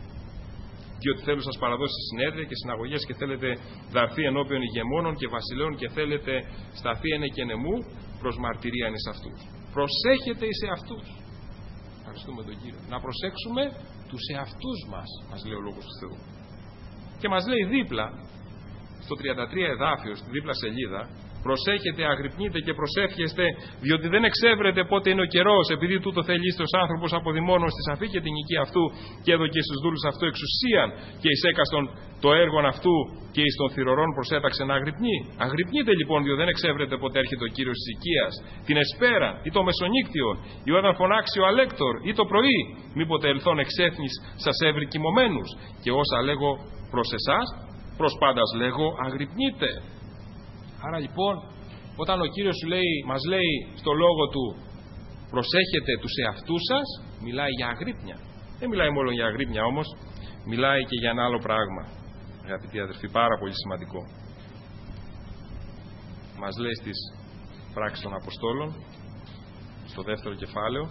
Διότι θέλω σας παραδώσει συνέδρια και συναγωγές και θέλετε δαρθεί ενώπιον ηγεμόνων και βασιλέων και θέλετε σταθεί ένε και νεμού προς μαρτυρίαν εις αυτούς. Προσέχετε εις εαυτούς. Ευχαριστούμε τον Κύριο. Να προσέξουμε τους εαυτούς μας, μας λέει ο Λόγος του Θεού. Και μας λέει δίπλα, στο τριάντα τρία εδάφιο, στη δίπλα σελίδα, προσέχετε, αγρυπνείτε και προσεύχεστε, διότι δεν εξεύρετε πότε είναι ο καιρός, επειδή τούτο θέλει ίστος άνθρωπος αποδημόνων στη σαφή και την οικία αυτού, και έδωκε στους δούλους αυτού εξουσίαν, και εις έκαστον το έργον αυτού, και εις των θυρωρών προσέταξε να αγρυπνεί. Αγρυπνείτε λοιπόν, διότι δεν εξεύρετε πότε έρχεται ο Κύριος της οικίας, την εσπέρα ή το μεσονύκτιο, ή όταν φωνάξει ο αλέκτορ, ή το πρωί, μήποτε ελθόν εξέθνης σας έβρι κοιμωμένους. Και όσα λέγω προς εσάς, προς πάντας λέγω, αγρυπνείτε. Άρα λοιπόν, όταν ο Κύριος σου λέει, μας λέει στο λόγο του προσέχετε τους εαυτούς σας, μιλάει για αγρύπνια. Δεν μιλάει μόνο για αγρύπνια όμως, μιλάει και για ένα άλλο πράγμα. Αγαπητοί αδερφοί, πάρα πολύ σημαντικό. Μας λέει στις πράξεις των Αποστόλων, στο δεύτερο κεφάλαιο,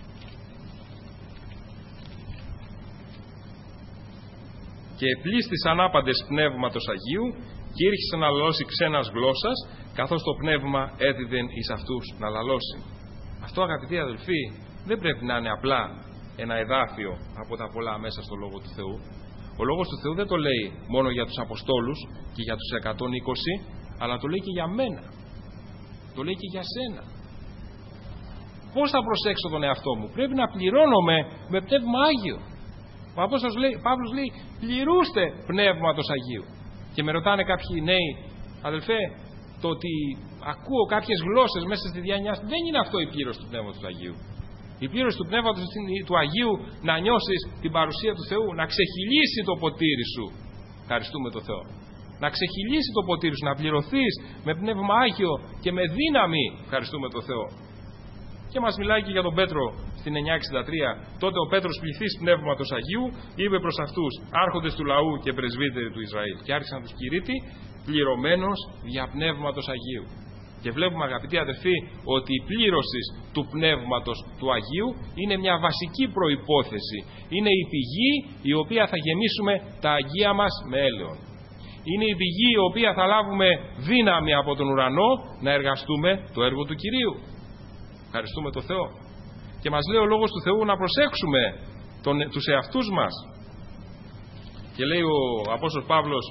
και επλήστης ανάπαντες πνεύματος Αγίου, και ήρχισε να λαλώσει ξένας γλώσσας, καθώς το πνεύμα έδιδεν εις αυτούς να λαλώσει. Αυτό, αγαπητοί αδελφοί, δεν πρέπει να είναι απλά ένα εδάφιο από τα πολλά μέσα στο Λόγο του Θεού. Ο Λόγος του Θεού δεν το λέει μόνο για τους Αποστόλους και για τους εκατόν είκοσι, αλλά το λέει και για μένα. Το λέει και για σένα. Πώς θα προσέξω τον εαυτό μου? Πρέπει να πληρώνομαι με πνεύμα Άγιο. Ο Απόστολος λέει, Παύλος λέει, πληρούστε πνεύματος Αγίου. Και με ρωτάνε κάποιοι νέοι, αδελφέ, το ότι ακούω κάποιες γλώσσες μέσα στη διάνοιά, δεν είναι αυτό η πλήρωση του Πνεύματος του Αγίου. Η πλήρωση του Πνεύματος του Αγίου να νιώσεις την παρουσία του Θεού, να ξεχυλήσει το ποτήρι σου. Ευχαριστούμε τον Θεό. Να ξεχυλήσει το ποτήρι σου, να πληρωθείς με Πνεύμα Άγιο και με δύναμη. Ευχαριστούμε τον Θεό. Και μας μιλάει και για τον Πέτρο στην εννιά εξήντα τρία. Τότε ο Πέτρος, πληθής πνεύματος Αγίου, είπε προς αυτούς, άρχοντες του λαού και πρεσβύτεροι του Ισραήλ. Και άρχισε να τους κηρύττει, πληρωμένος δια πνεύματος Αγίου. Και βλέπουμε, αγαπητοί αδελφοί, ότι η πλήρωση του πνεύματος του Αγίου είναι μια βασική προϋπόθεση. Είναι η πηγή η οποία θα γεμίσουμε τα αγία μας με έλεον. Είναι η πηγή η οποία θα λάβουμε δύναμη από τον ουρανό να εργαστούμε το έργο του Κυρίου. Ευχαριστούμε τον Θεό. Και μας λέει ο Λόγος του Θεού να προσέξουμε τον, τους εαυτούς μας. Και λέει ο Απόστολος Παύλος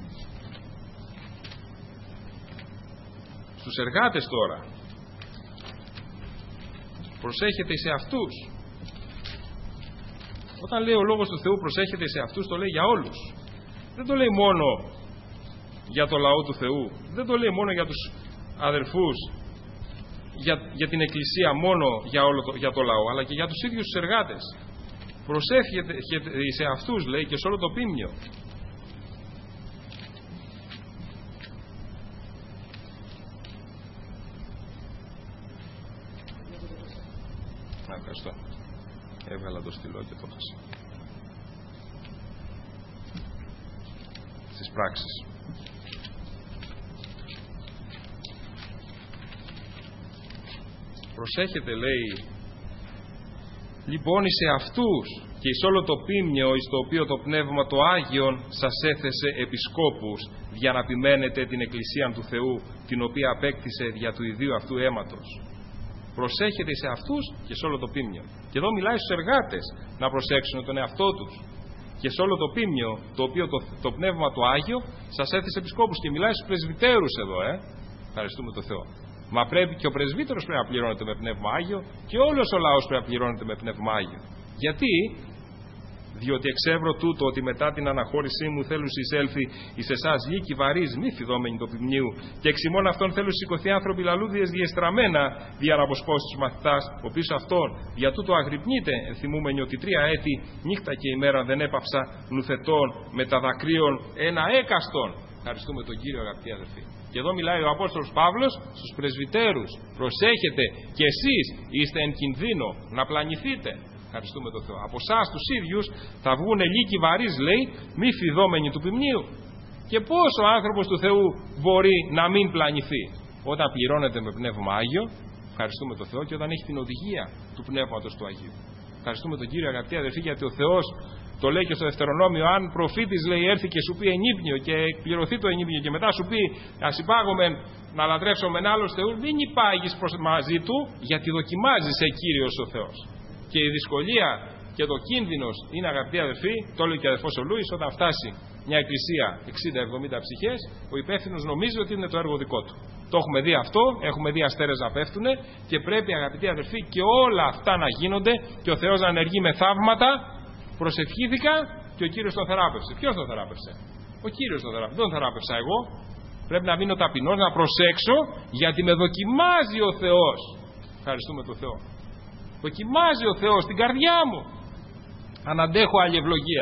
στους εργάτες τώρα, προσέχετε σε αυτούς. Όταν λέει ο Λόγος του Θεού προσέχετε σε αυτούς, το λέει για όλους. Δεν το λέει μόνο για το λαό του Θεού, δεν το λέει μόνο για τους αδερφούς, Για, για την Εκκλησία, μόνο για, όλο το, για το λαό, αλλά και για τους ίδιους τους εργάτες. Προσεύχεται σε αυτούς, λέει, και σε όλο το πίμνιο. Να, ευχαριστώ. Έβγαλα το στυλό και το χάσα. Στις πράξεις. Προσέχετε, λέει, λοιπόν εις αυτούς και εις όλο το πίμνιο εις το οποίο το Πνεύμα το Άγιον σας έθεσε επισκόπους για να επιμένετε την Εκκλησία του Θεού, την οποία απέκτησε δια του ιδίου αυτού αίματος. Προσέχετε σε αυτούς και σε όλο το πίμνιο. Και εδώ μιλάει στους εργάτες να προσέξουν τον εαυτό τους. Και σε όλο το πίμνιο, το οποίο το, το Πνεύμα το Άγιο σας έθεσε επισκόπους. Και μιλάει στους πρεσβυτέρους εδώ, ε. Ευχαριστούμε τον Θεό. Μα πρέπει και ο πρεσβύτερος πρέπει να πληρώνεται με Πνεύμα Άγιο και όλος ο λαός πρέπει να πληρώνεται με Πνεύμα Άγιο. Γιατί? Διότι εξεύρω τούτο ότι μετά την αναχώρησή μου θέλουν εισέλθει εις εσάς λύκοι βαρύς μη φιδόμενοι το ποιμνίου, και εξ ημών αυτών θέλουν σηκωθεί άνθρωποι λαλούδιες διεστραμμένα δια να αποσπώσει τους μαθητάς, ο πίσω αυτών για τούτο αγρυπνείτε, ενθυμούμενοι ότι τρία έτη νύχτα και ημέρα δεν έπαυσα νουθετών με τα δακρύων ένα έκαστον. Ευχαριστούμε τον Κύριο, αγαπητοί αδελφοί. Και εδώ μιλάει ο Απόστολος Παύλος στους πρεσβυτέρους. Προσέχετε και εσείς είστε εν κινδύνο να πλανηθείτε. Ευχαριστούμε τον Θεό. Από εσάς τους ίδιους θα βγουν λύκοι βαρύς, λέει, μη φιδόμενοι του ποιμνίου. Και πώς ο άνθρωπος του Θεού μπορεί να μην πλανηθεί? Όταν πληρώνεται με Πνεύμα Άγιο, ευχαριστούμε τον Θεό, και όταν έχει την οδηγία του Πνεύματος του Αγίου. Ευχαριστούμε τον Κύριο, αγαπητοί αδελφοί, γιατί ο Θεός το λέει και στο Δευτερονόμιο, αν προφήτης, λέει, έρθει και σου πει ενύπνιο και εκπληρωθεί το ενύπνιο και μετά σου πει ας υπάγομεν να λατρεύσουμε έναν άλλος Θεού, μην υπάγεις προς μαζί του, γιατί δοκιμάζει σε Κύριος ο Θεός. Και η δυσκολία και το κίνδυνος είναι, αγαπητοί αδερφοί, το λέει και ο αδερφός ο Λούις, όταν φτάσει μια εκκλησία εξήντα εβδομήντα ψυχές, ο υπεύθυνος νομίζει ότι είναι το έργο δικό του. Το έχουμε δει αυτό, έχουμε δει αστέρες να πέφτουν και πρέπει, αγαπητοί αδερφοί, και όλα αυτά να γίνονται και ο Θεός να ενεργεί με θαύματα. Προσευχήθηκα και ο Κύριος τον θεράπευσε. Ποιος τον θεράπευσε? Ο Κύριος τον θεράπευσε. Δεν τον θεράπευσα εγώ. Πρέπει να μείνω ταπεινός, να προσέξω, γιατί με δοκιμάζει ο Θεός. Ευχαριστούμε τον Θεό. Δοκιμάζει ο Θεός την καρδιά μου. Αν αντέχω άλλη ευλογία.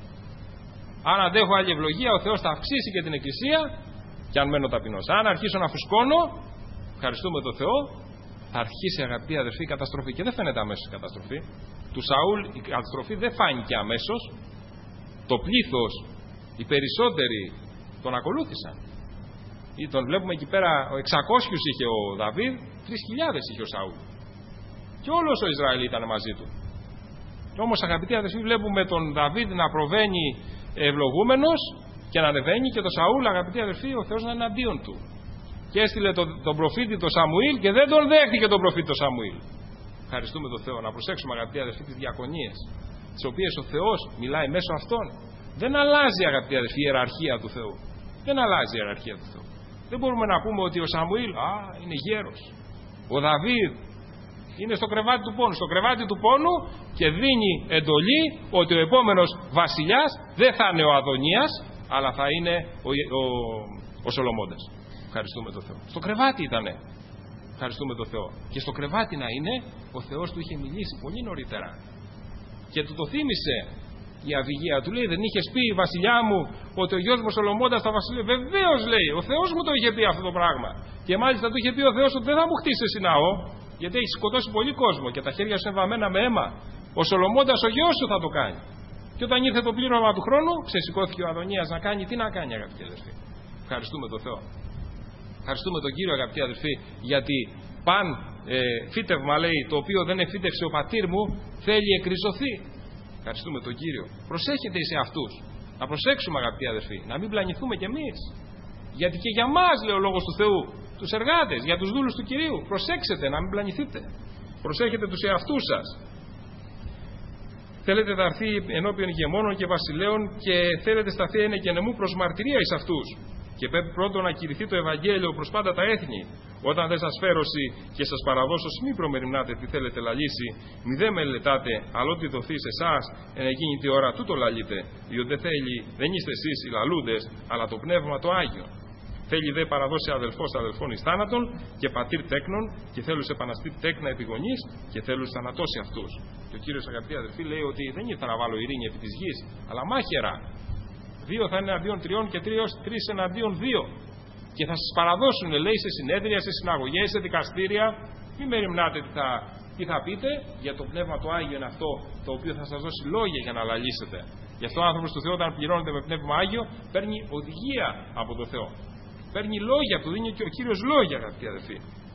Αν αντέχω άλλη ευλογία, ο Θεός θα αυξήσει και την εκκλησία, και αν μένω ταπεινός. Αν αρχίσω να φουσκώνω, ευχαριστούμε τον Θεό, θα αρχίσει, αγαπητοί αδερφοί, η καταστροφή. Και δεν φαίνεται αμέσως η καταστροφή. Του Σαούλ η καταστροφή δεν φάνηκε αμέσως. Το πλήθος, οι περισσότεροι τον ακολούθησαν. Ή τον βλέπουμε εκεί πέρα, εξακόσιους είχε ο Δαβίδ, τρεις χιλιάδες είχε ο Σαούλ. Και όλος ο Ισραήλ ήταν μαζί του. Όμως, αγαπητοί αδερφοί, βλέπουμε τον Δαβίδ να προβαίνει ευλογούμενος και να ανεβαίνει, και τον Σαούλ, αγαπητοί αδερφοί, ο Θεός να είναι εναντίον του. Και έστειλε τον, τον προφήτη τον Σαμουήλ και δεν τον δέχτηκε τον προφήτη τον Σαμουήλ. Ευχαριστούμε τον Θεό. Να προσέξουμε, αγαπητοί αδερφοί, τις διακονίες, τις οποίες ο Θεός μιλάει μέσω αυτών. Δεν αλλάζει, αγαπητοί αδερφοί, η ιεραρχία του Θεού. Δεν αλλάζει η ιεραρχία του Θεού. Δεν μπορούμε να πούμε ότι ο Σαμουήλ, α, είναι γέρος. Ο Δαβίδ είναι στο κρεβάτι του πόνου. Στο κρεβάτι του πόνου και δίνει εντολή ότι ο επόμενος βασιλιάς δεν θα είναι ο Αδωνίας, αλλά θα είναι ο, ο, ο Σολομώντας. Ευχαριστούμε τον Θεό. Στο κρεβάτι ήτανε. Ευχαριστούμε τον Θεό. Και στο κρεβάτι να είναι, ο Θεός του είχε μιλήσει πολύ νωρίτερα. Και του το θύμισε η Αβυγία. Του λέει, δεν είχες πει, βασιλιά μου, ότι ο γιος μου Σολομώντας θα βασιλεύει? Βεβαίως, λέει, ο Θεός μου το είχε πει αυτό το πράγμα. Και μάλιστα του είχε πει ο Θεός ότι δεν θα μου χτίσει εσύ ναό, γιατί έχει σκοτώσει πολύ κόσμο και τα χέρια σου είναι βαμμένα με αίμα. Ο Σολομώντας, ο γιος σου, θα το κάνει. Και όταν ήρθε το πλήρωμα του χρόνου, ξεσηκώθηκε ο Αδωνίας να κάνει. Τι να κάνει, αγαπητοί αδελφοί? Ευχαριστούμε τον Θεό. Ευχαριστούμε τον Κύριο, αγαπητοί αδελφοί, γιατί παν ε, φύτευμα, λέει, το οποίο δεν εφύτευσε ο πατήρ μου, θέλει εκριζωθεί. Ευχαριστούμε τον Κύριο. Προσέχετε σε αυτούς. Να προσέξουμε, αγαπητοί αδελφοί, να μην πλανηθούμε κι εμείς. Γιατί και για μας, λέει ο λόγος του Θεού, τους εργάτες, για τους δούλους του Κυρίου, προσέξετε να μην πλανηθείτε. Προσέχετε τους εαυτούς σας. Θέλετε να έρθει ενώπιον ηγεμόνων και βασιλέων και θέλετε σταθεί ένα και νεμού προς μαρτυρία εις αυτούς. Και πρέπει πρώτον να κηρυθεί το Ευαγγέλιο προς πάντα τα έθνη. Όταν δεν σας φέρωση και σας παραδώσω, μη προμεριμνάτε τι θέλετε λαλήσει, μη δε μελετάτε, αλλά ό,τι δοθεί σε εσάς, εν εκείνη τη ώρα τούτο λαλείτε, διότι δεν θέλει, δεν είστε εσείς οι λαλούντες, αλλά το Πνεύμα το Άγιο. Θέλει δε παραδώσει αδελφός αδελφών εις θάνατον και πατήρ τέκνων, και θέλουν σε επαναστεί τέκνα επιγονής και θέλουν θανατώσει αυτούς. Και ο Κύριος, αγαπητοί αδελφοί, λέει ότι δεν ήρθα να βάλω ειρήνη επί της γης, αλλά μάχαιρα. Δύο θα είναι εναντίον τριών και τρεις εναντίον δύο. Και θα σας παραδώσουν, λέει, σε συνέδρια, σε συναγωγές, σε δικαστήρια. Μην μεριμνάτε τι θα, τι θα πείτε, για το Πνεύμα το Άγιο είναι αυτό το οποίο θα σας δώσει λόγια για να λαλήσετε. Γι' αυτό ο άνθρωπος του Θεού, όταν πληρώνεται με Πνεύμα Άγιο, παίρνει οδηγία από τον Θεό. Παίρνει λόγια, του δίνει και ο Κύριος λόγια, αγαπητοί αδελφοί.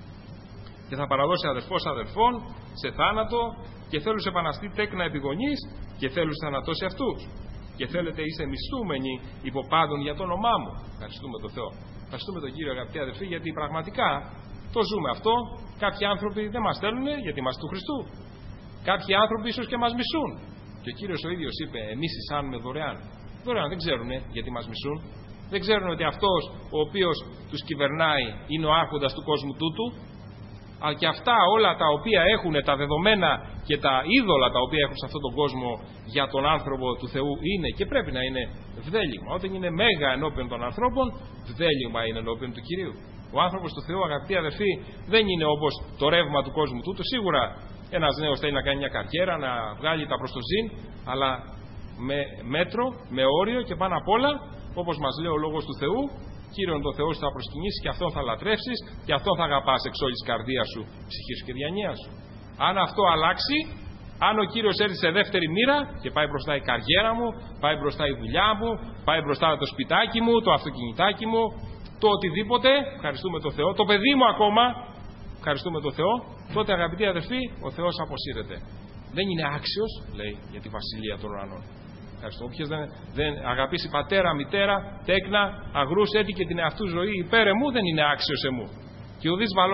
Και θα παραδώσει αδελφός αδελφών σε θάνατο, και θέλουν σε επαναστεί τέκνα επιγονής, και θέλουν θανατώσει αυτούς. Και θέλετε είστε μισθούμενοι υποπάντων για το όνομά μου. Ευχαριστούμε τον Θεό. Ευχαριστούμε τον Κύριο, αγαπητοί αδελφοί, γιατί πραγματικά το ζούμε αυτό. Κάποιοι άνθρωποι δεν μας θέλουν γιατί είμαστε του Χριστού. Κάποιοι άνθρωποι ίσως και μας μισούν. Και ο Κύριος ο ίδιος είπε, εμείς εισάνουμε δωρεάν. Δωρεάν, δεν ξέρουν γιατί μας μισούν. Δεν ξέρουν ότι αυτός ο οποίος τους κυβερνάει είναι ο άρχοντας του κόσμου τούτου. Αλλά και αυτά όλα τα οποία έχουν τα δεδομένα και τα είδωλα τα οποία έχουν σε αυτόν τον κόσμο για τον άνθρωπο του Θεού είναι και πρέπει να είναι βδέλυγμα. Όταν είναι μέγα ενώπιον των ανθρώπων, βδέλυγμα είναι ενώπιον του Κυρίου. Ο άνθρωπος του Θεού, αγαπητοί αδελφοί, δεν είναι όπως το ρεύμα του κόσμου τούτου. Σίγουρα ένας νέος θέλει να κάνει μια καριέρα, να βγάλει τα προς το ζήν, αλλά με μέτρο, με όριο, και πάνω απ' όλα, όπως μας λέει ο λόγος του Θεού, Κύριον τον Θεό σου θα προσκυνήσεις και αυτόν θα λατρεύσεις και αυτόν θα αγαπάς εξ όλης της καρδίας σου, ψυχής σου και διανοίας σου. Αν αυτό αλλάξει, αν ο Κύριος έρθει σε δεύτερη μοίρα και πάει μπροστά η καριέρα μου, πάει μπροστά η δουλειά μου, πάει μπροστά το σπιτάκι μου, το αυτοκινητάκι μου, το οτιδήποτε, ευχαριστούμε τον Θεό, το παιδί μου ακόμα, ευχαριστούμε τον Θεό, τότε, αγαπητοί αδελφοί, ο Θεός αποσύρεται. Δεν είναι άξιος, λέει, για τη βασιλεία των ουρανών. Όποιος δεν, δεν αγαπήσει πατέρα, μητέρα, τέκνα, αγρούς, έτη και την εαυτού ζωή υπέρ εμού, δεν είναι άξιος εμού. Και ουδείς βαλών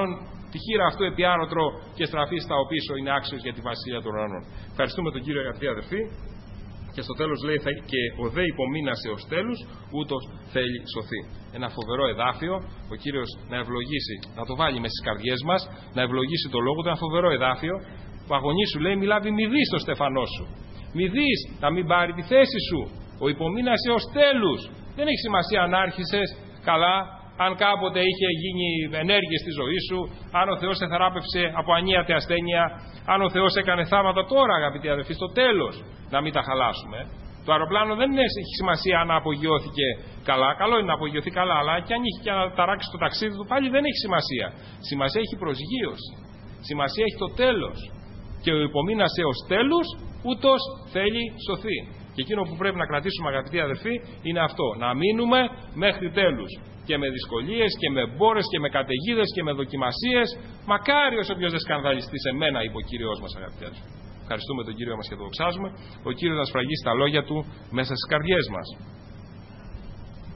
τη χείρα αυτού επιάνωτρο και στραφεί στα οπίσω είναι άξιος για τη βασιλεία των ουρανών. Ευχαριστούμε τον Κύριο, αγαπητοί αδερφοί. Και στο τέλος λέει και ο δε υπομείνασε ως τέλους, ούτως θέλει σωθεί. Ένα φοβερό εδάφιο, ο Κύριος να ευλογήσει, να το βάλει μες στις καρδιές μας, να ευλογήσει το λόγο του, ένα φοβερό εδάφιο, που αγωνί σου λέει, μιλάβει μη δεις το στεφανό σου. Μη δεις να μην πάρει τη θέση σου. Ο υπομείνασε ως τέλους. Δεν έχει σημασία αν άρχισες καλά, αν κάποτε είχε γίνει ενέργεια στη ζωή σου, αν ο Θεός σε θεράπευσε από ανίατη ασθένεια, αν ο Θεός έκανε θάματα τώρα, αγαπητοί αδελφοί, στο τέλος, να μην τα χαλάσουμε. Το αεροπλάνο δεν έχει σημασία αν απογειώθηκε καλά. Καλό είναι να απογειωθεί καλά, αλλά και αν είχε και να ταράξει το ταξίδι του, πάλι δεν έχει σημασία. Σημασία έχει η προσγείωση. Σημασία έχει το τέλος. Και ο υπομείνασε ως τέλους, ούτως θέλει σωθεί. Και εκείνο που πρέπει να κρατήσουμε, αγαπητοί αδελφοί, είναι αυτό. Να μείνουμε μέχρι τέλους. Και με δυσκολίες και με μπόρες και με καταιγίδες και με δοκιμασίες. Μακάριος όποιος δεν σκανδαλιστεί σε μένα, είπε ο Κύριος μας, αγαπητοί αδελφοί. Ευχαριστούμε τον Κύριο μας και τον δοξάζουμε. Ο Κύριος να σφραγίσει τα λόγια του μέσα στις καρδιές μας.